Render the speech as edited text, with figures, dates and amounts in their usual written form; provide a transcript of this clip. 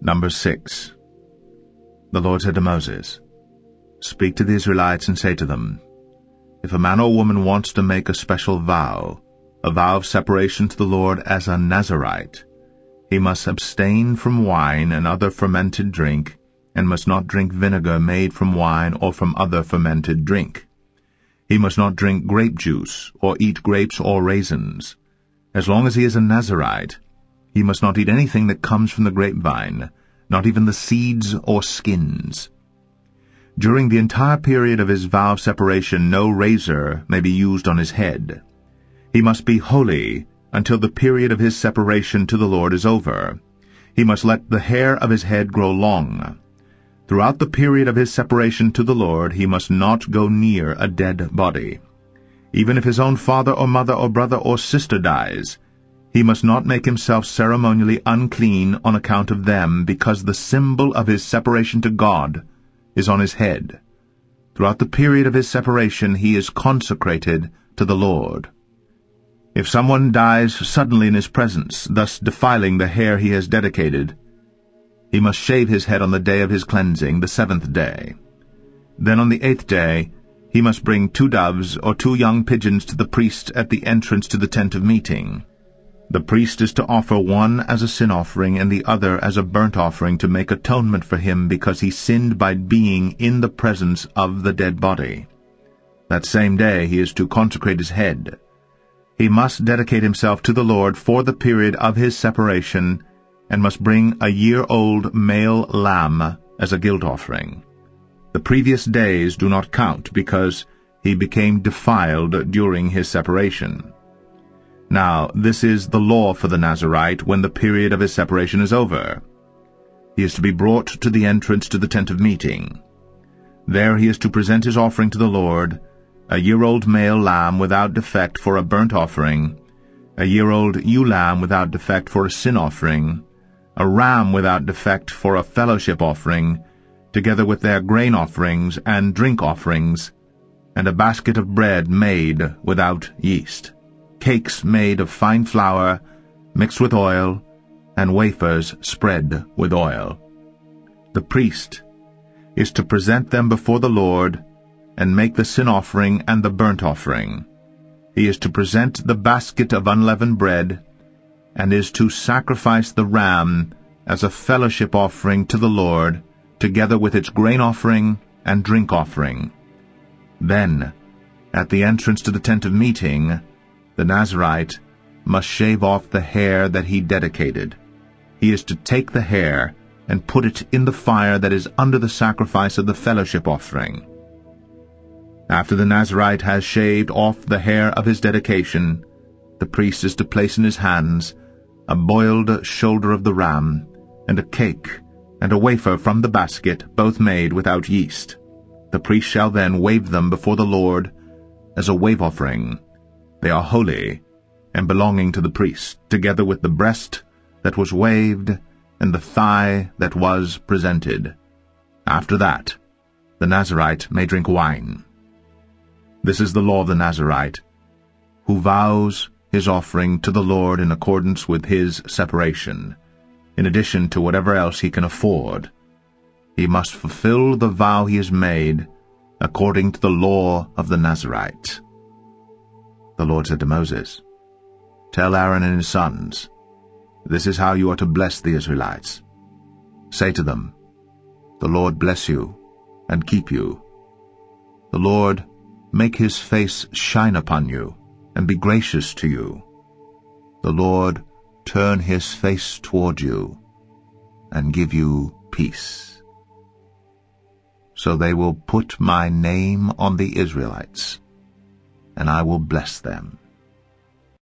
Number 6. The Lord said to Moses, "Speak to the Israelites and say to them, if a man or woman wants to make a special vow, a vow of separation to the Lord as a Nazirite, he must abstain from wine and other fermented drink, and must not drink vinegar made from wine or from other fermented drink. He must not drink grape juice, or eat grapes or raisins. As long as he is a Nazirite, he must not eat anything that comes from the grapevine, not even the seeds or skins. During the entire period of his vow of separation, no razor may be used on his head. He must be holy until the period of his separation to the Lord is over. He must let the hair of his head grow long. Throughout the period of his separation to the Lord, he must not go near a dead body. Even if his own father or mother or brother or sister dies, he must not make himself ceremonially unclean on account of them, because the symbol of his separation to God is on his head. Throughout the period of his separation, he is consecrated to the Lord. If someone dies suddenly in his presence, thus defiling the hair he has dedicated, he must shave his head on the day of his cleansing, the 7th day. Then on the 8th day he must bring 2 doves or 2 young pigeons to the priest at the entrance to the tent of meeting. The priest is to offer one as a sin offering and the other as a burnt offering to make atonement for him, because he sinned by being in the presence of the dead body. That same day he is to consecrate his head. He must dedicate himself to the Lord for the period of his separation, and must bring a year-old male lamb as a guilt offering. The previous days do not count, because he became defiled during his separation. Now, this is the law for the Nazirite when the period of his separation is over. He is to be brought to the entrance to the tent of meeting. There he is to present his offering to the Lord, a year-old male lamb without defect for a burnt offering, a year-old ewe lamb without defect for a sin offering, a ram without defect for a fellowship offering, together with their grain offerings and drink offerings, and a basket of bread made without yeast, cakes made of fine flour mixed with oil, and wafers spread with oil. The priest is to present them before the Lord and make the sin offering and the burnt offering. He is to present the basket of unleavened bread, and is to sacrifice the ram as a fellowship offering to the Lord, together with its grain offering and drink offering. Then, at the entrance to the tent of meeting, the Nazirite must shave off the hair that he dedicated. He is to take the hair and put it in the fire that is under the sacrifice of the fellowship offering. After the Nazirite has shaved off the hair of his dedication, the priest is to place in his hands a boiled shoulder of the ram, and a cake, and a wafer from the basket, both made without yeast. The priest shall then wave them before the Lord as a wave offering. They are holy, and belonging to the priest, together with the breast that was waved, and the thigh that was presented. After that, the Nazirite may drink wine. This is the law of the Nazirite, who vows his offering to the Lord in accordance with his separation, in addition to whatever else he can afford. He must fulfill the vow he has made according to the law of the Nazirite. The Lord said to Moses, "Tell Aaron and his sons, this is how you are to bless the Israelites. Say to them, the Lord bless you and keep you. The Lord make his face shine upon you and be gracious to you. The Lord turn his face toward you and give you peace. So they will put my name on the Israelites, and I will bless them."